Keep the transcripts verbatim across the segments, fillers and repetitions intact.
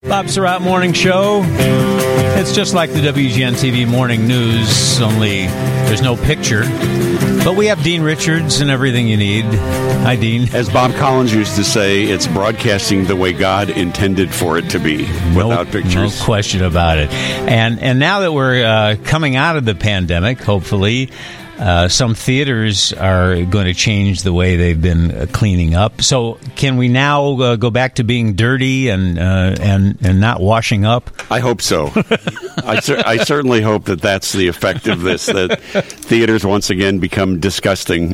Bob Surratt Morning Show. It's just like the W G N T V Morning News, only there's no picture. But we have Dean Richards and everything you need. Hi, Dean. As Bob Collins used to say, it's broadcasting the way God intended for it to be, without no, pictures. No question about it. And, and now that we're uh, coming out of the pandemic, hopefully, Uh, some theaters are going to change the way they've been uh, cleaning up. So, can we now uh, go back to being dirty and uh, and and not washing up? I hope so. I, cer- I certainly hope that that's the effect of this. That theaters once again become disgusting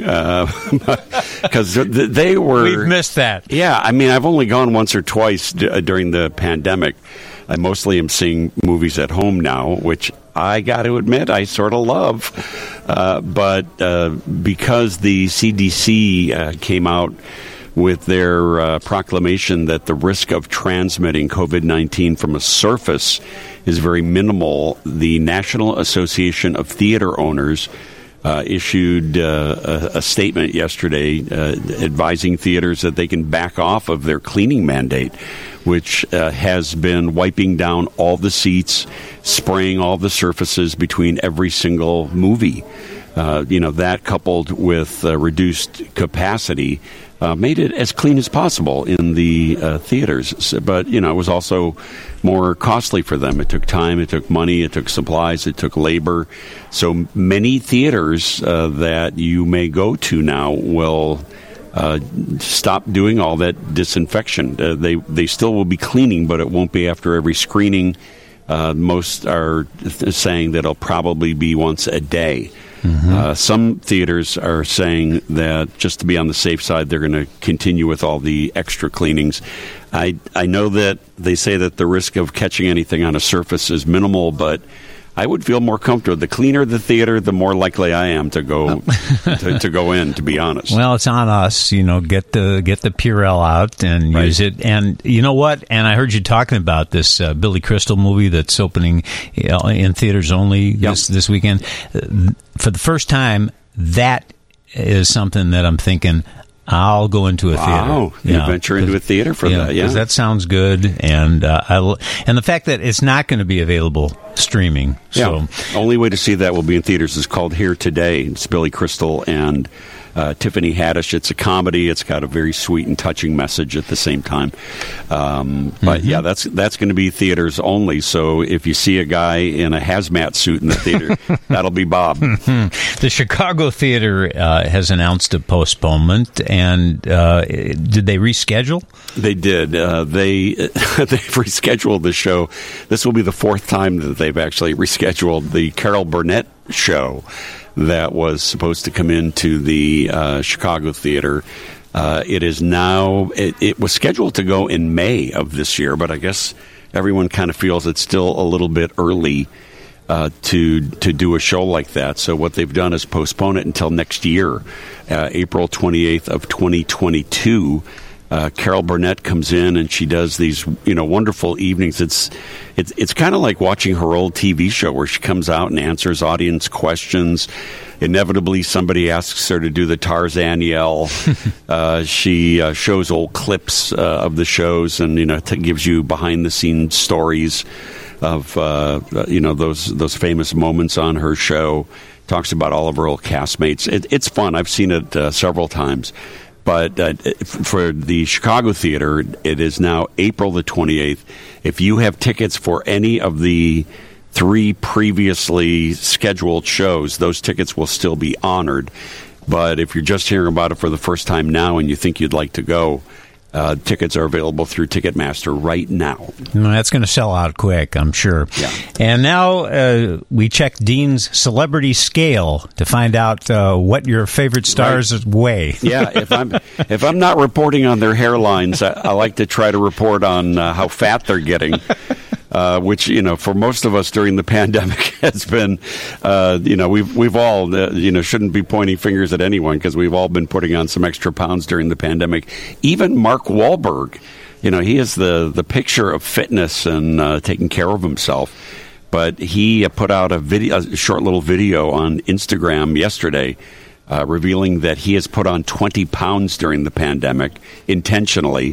because uh, they were. We've missed that. Yeah, I mean, I've only gone once or twice d- during the pandemic. I mostly am seeing movies at home now, which I got to admit I sort of love. Uh, but uh, because the C D C uh, came out with their uh, proclamation that the risk of transmitting COVID nineteen from a surface is very minimal, the National Association of Theater Owners uh, issued uh, a, a statement yesterday uh, advising theaters that they can back off of their cleaning mandate, which uh, has been wiping down all the seats, spraying all the surfaces between every single movie. Uh, you know, that coupled with uh, reduced capacity uh, made it as clean as possible in the uh, theaters. So, but, you know, it was also more costly for them. It took time, it took money, it took supplies, it took labor. So many theaters uh, that you may go to now will Uh, stop doing all that disinfection. Uh, they they still will be cleaning, but it won't be after every screening. Uh, most are th- saying that it'll probably be once a day. Mm-hmm. Uh, some theaters are saying that just to be on the safe side, they're going to continue with all the extra cleanings. I I know that they say that the risk of catching anything on a surface is minimal, but I would feel more comfortable. The cleaner the theater, the more likely I am to go to, to go in, to be honest. Well, it's on us, you know, get the get the Purell out and right. use it. And you know what? And I heard you talking about this uh, Billy Crystal movie that's opening you know, in theaters only yep. this this weekend. Uh, for the first time, that is something that I'm thinking, I'll go into a theater. Wow, you know, venture into a theater for yeah, that, yeah. Because that sounds good, and uh, I l- and the fact that it's not going to be available streaming. So. Yeah, only way to see that will be in theaters. It's called Here Today. It's Billy Crystal and uh, Tiffany Haddish. It's a comedy. It's got a very sweet and touching message at the same time. Um, but mm-hmm. yeah, that's that's going to be theaters only. So if you see a guy in a hazmat suit in the theater, that'll be Bob. The Chicago Theater uh, has announced a postponement, and uh, did they reschedule? They did. Uh, they they've rescheduled the show. This will be the fourth time that they've actually rescheduled the Carol Burnett show that was supposed to come into the uh, Chicago Theater. Uh, it is now, it, it was scheduled to go in May of this year, but I guess everyone kind of feels it's still a little bit early uh, to to do a show like that. So what they've done is postpone it until next year, uh, April twenty-eighth of twenty twenty-two. Uh, Carol Burnett comes in and she does these, you know, wonderful evenings. It's it's it's kind of like watching her old T V show where she comes out and answers audience questions. Inevitably, somebody asks her to do the Tarzan yell. uh, she uh, shows old clips uh, of the shows, and you know, t- gives you behind the scenes stories of uh, you know those those famous moments on her show. Talks about all of her old castmates. It, it's fun. I've seen it uh, several times. But uh, for the Chicago Theater, it is now April the twenty-eighth. If you have tickets for any of the three previously scheduled shows, those tickets will still be honored. But if you're just hearing about it for the first time now and you think you'd like to go, uh, tickets are available through Ticketmaster right now. No, that's going to sell out quick, I'm sure. Yeah. And now uh, we check Dean's celebrity scale to find out uh, what your favorite stars right. weigh. Yeah, if I'm if I'm not reporting on their hairlines, I, I like to try to report on uh, how fat they're getting. Uh, which, you know, for most of us during the pandemic has been, uh, you know, we've we've all, uh, you know, shouldn't be pointing fingers at anyone because we've all been putting on some extra pounds during the pandemic. Even Mark Wahlberg, you know, he is the, the picture of fitness and uh, taking care of himself. But he uh, put out a video, a short little video on Instagram yesterday uh, revealing that he has put on twenty pounds during the pandemic intentionally.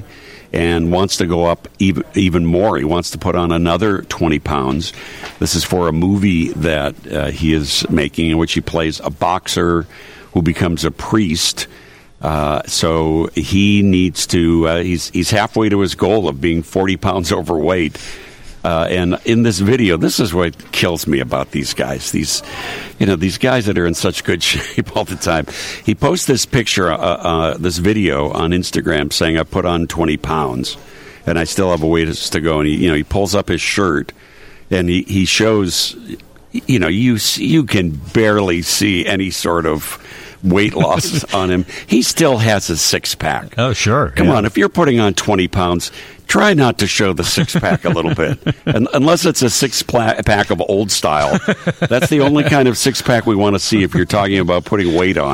and wants to go up even, even more. He wants to put on another twenty pounds. This is for a movie that uh, he is making in which he plays a boxer who becomes a priest. Uh, so he needs to, uh, he's, he's halfway to his goal of being forty pounds overweight. Uh, and in this video, this is what kills me about these guys. These, you know, these guys that are in such good shape all the time. He posts this picture, uh, uh, this video on Instagram saying, I put on twenty pounds and I still have a ways to go. And he, you know, he pulls up his shirt and he, he shows, you know, you, you can barely see any sort of weight loss on him. He still has a six pack. Oh, sure. Come yeah. on. If you're putting on twenty pounds, try not to show the six pack a little bit, and, unless it's a six pack of old style. That's the only kind of six pack we want to see if you're talking about putting weight on.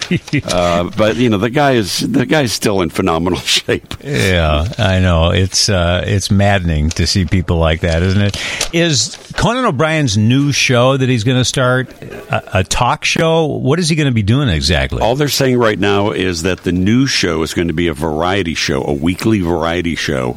Uh, but you know, the guy is the guy is still in phenomenal shape. Yeah, I know. It's uh, it's maddening to see people like that, isn't it? Is Conan O'Brien's new show that he's going to start a, a talk show? What is he going to be doing exactly? All they're saying right now is that the new show is going to be a variety show, a weekly variety show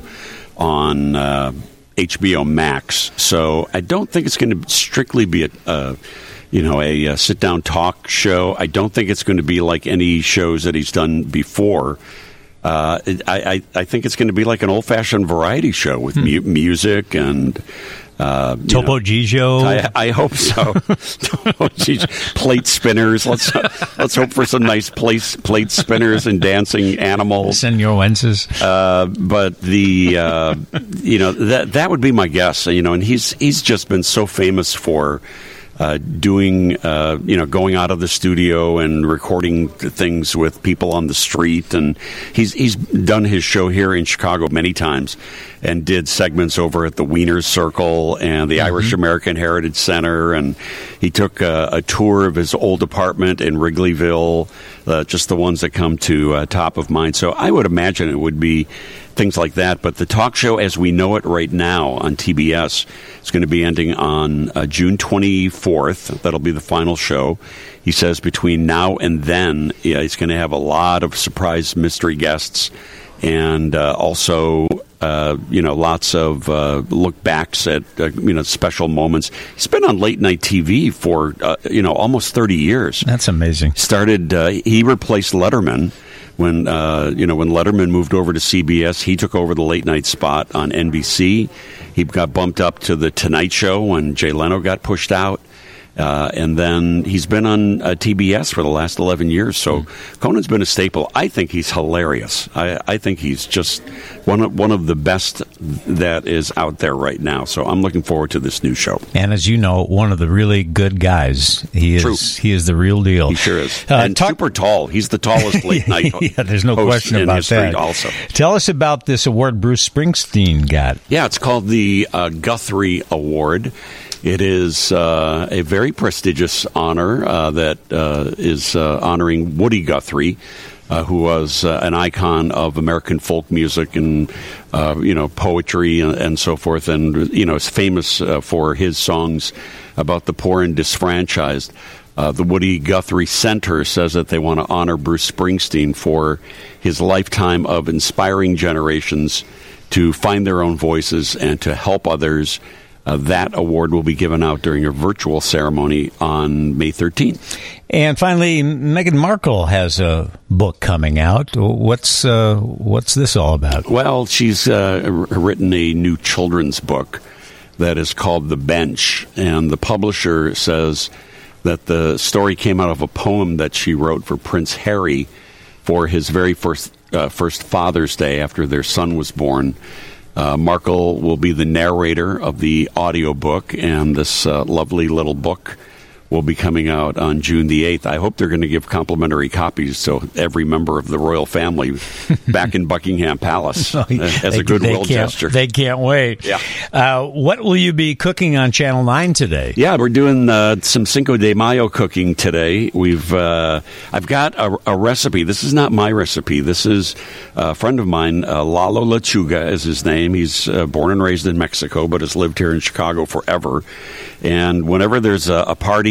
on uh, H B O Max. So I don't think it's going to strictly be a, uh, you know, a, a sit-down talk show. I don't think it's going to be like any shows that he's done before. Uh, I, I, I think it's going to be like an old-fashioned variety show with mu- music and... Uh, Topo Gigio. I, I hope so. Topo Gigio. Plate spinners. Let's let's hope for some nice place, plate spinners and dancing animals. Senor Wences. Uh, but the uh, you know that that would be my guess. You know, and he's he's just been so famous for uh, doing uh, you know going out of the studio and recording things with people on the street, and he's he's done his show here in Chicago many times. And did segments over at the Wiener Circle and the mm-hmm. Irish American Heritage Center. And he took a, a tour of his old apartment in Wrigleyville, uh, just the ones that come to uh, top of mind. So I would imagine it would be things like that. But the talk show as we know it right now on T B S is going to be ending on uh, June twenty-fourth. That'll be the final show. He says between now and then, yeah, he's going to have a lot of surprise mystery guests. And uh, also, uh, you know, lots of uh, look backs at, uh, you know, special moments. He's been on late night T V for, uh, you know, almost thirty years. That's amazing. Started, uh, he replaced Letterman when, uh, you know, when Letterman moved over to C B S. He took over the late night spot on N B C. He got bumped up to the Tonight Show when Jay Leno got pushed out. Uh, and then he's been on uh, T B S for the last eleven years. So mm. Conan's been a staple. I think he's hilarious. I, I think he's just one of, one of the best that is out there right now. So I'm looking forward to this new show. And as you know, one of the really good guys. He is True. He is the real deal. He sure is. Uh, and talk- super tall. He's the tallest late night yeah, there's no host question in about history that. Also. Tell us about this award Bruce Springsteen got. Yeah, it's called the uh, Guthrie Award. It is uh, a very prestigious honor uh, that uh, is uh, honoring Woody Guthrie, uh, who was uh, an icon of American folk music and uh, you know poetry and, and so forth, and you know is famous uh, for his songs about the poor and disfranchised. Uh, the Woody Guthrie Center says that they want to honor Bruce Springsteen for his lifetime of inspiring generations to find their own voices and to help others. Uh, that award will be given out during a virtual ceremony on May thirteenth. And finally, Meghan Markle has a book coming out. What's uh, what's this all about? Well, she's uh, written a new children's book that is called The Bench, and the publisher says that the story came out of a poem that she wrote for Prince Harry for his very first uh, first Father's Day after their son was born. Uh, Markle will be the narrator of the audiobook, and this uh, lovely little book will be coming out on June the eighth. I hope they're going to give complimentary copies to every member of the royal family back in Buckingham Palace uh, as they, a goodwill gesture. They can't wait. Yeah. Uh, what will you be cooking on Channel nine today? Yeah, we're doing uh, some Cinco de Mayo cooking today. We've uh, I've got a, a recipe. This is not my recipe. This is a friend of mine, uh, Lalo Lechuga is his name. He's uh, born and raised in Mexico, but has lived here in Chicago forever. And whenever there's a, a party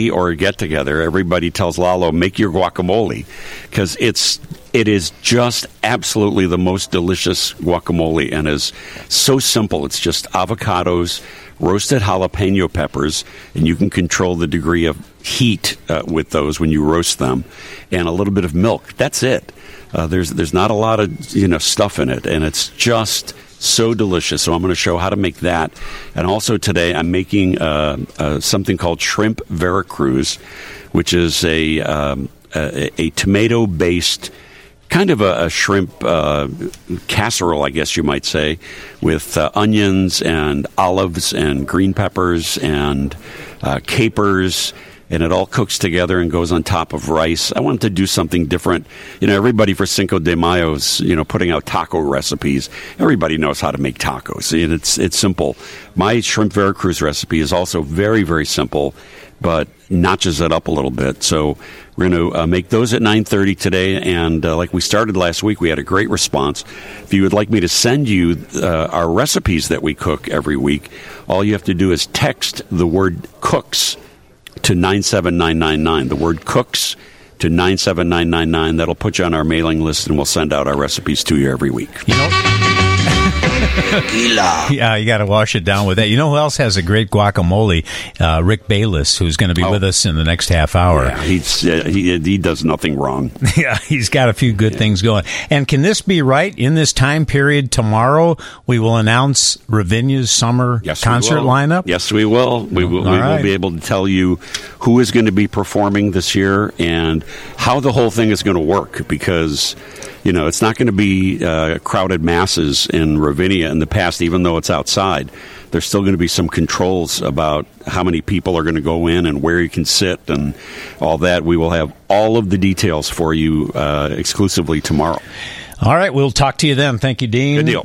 party or a get-together, everybody tells Lalo, make your guacamole, because it's it is just absolutely the most delicious guacamole and is so simple. It's just avocados, roasted jalapeno peppers, and you can control the degree of heat uh, with those when you roast them, and a little bit of milk. That's it. Uh, there's there's not a lot of you know stuff in it, and it's just so delicious. So I'm going to show how to make that. And also today I'm making uh, uh, something called shrimp Veracruz, which is a um, a, a tomato-based kind of a, a shrimp uh, casserole, I guess you might say, with uh, onions and olives and green peppers and uh, capers. And it all cooks together and goes on top of rice. I wanted to do something different. You know, everybody for Cinco de Mayo is, you know, putting out taco recipes. Everybody knows how to make tacos. And it's it's simple. My shrimp Veracruz recipe is also very, very simple, but notches it up a little bit. So we're going to uh, make those at nine thirty today. And uh, like we started last week, we had a great response. If you would like me to send you uh, our recipes that we cook every week, all you have to do is text the word cooks to nine seven nine nine nine. The word cooks to nine seven nine nine nine. That'll put you on our mailing list, and we'll send out our recipes to you every week. You know, yeah, you got to wash it down with that. You know who else has a great guacamole? Uh, Rick Bayless, who's going to be oh. with us in the next half hour. Yeah, he's, uh, he he does nothing wrong. Yeah, he's got a few good yeah. things going. And can this be right? In this time period tomorrow, we will announce Ravinia's summer yes, concert lineup? Yes, we will. We, will, we right. will be able to tell you who is going to be performing this year and how the whole thing is going to work, because you know, it's not going to be uh, crowded masses in Ravinia in the past, even though it's outside. There's still going to be some controls about how many people are going to go in and where you can sit and all that. We will have all of the details for you uh, exclusively tomorrow. All right, we'll talk to you then. Thank you, Dean. Good deal.